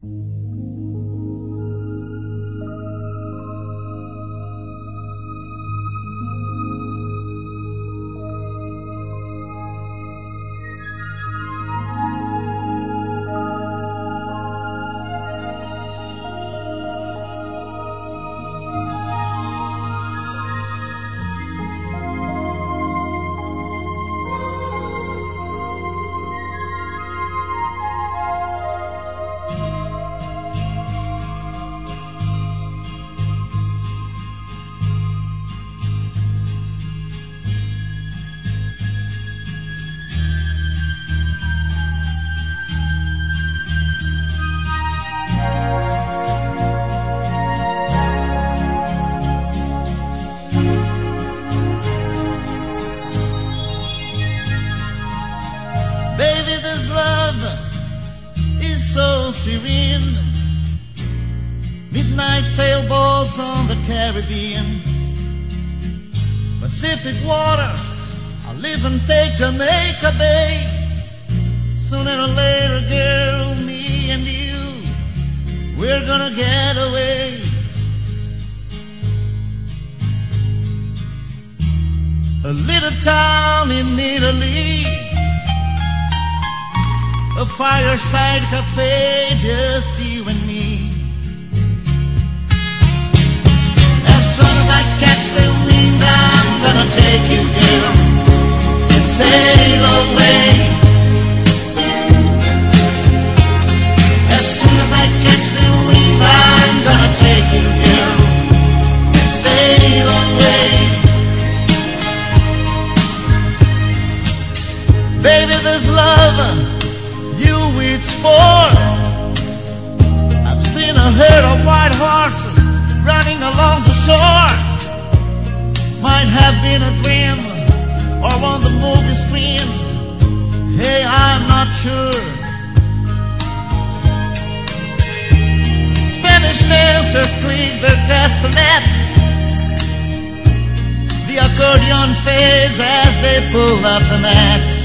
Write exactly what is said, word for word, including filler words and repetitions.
Serene, midnight sailboats on the Caribbean, Pacific waters, I'll live and take Jamaica Bay. Sooner or later, girl, me and you, we're gonna get away. A little town in Italy, a fireside cafe, just you and me. As soon as I catch the wind, I'm gonna take you, girl, and sail away. As soon as I catch the wind, I'm gonna take you, girl, and sail away. Baby, this love you it's for. I've seen a herd of white horses running along the shore. Might have been a dream or on the movie screen. Hey, I'm not sure. Spanish dancers click their castanets. The accordion fades as they pull up the mats.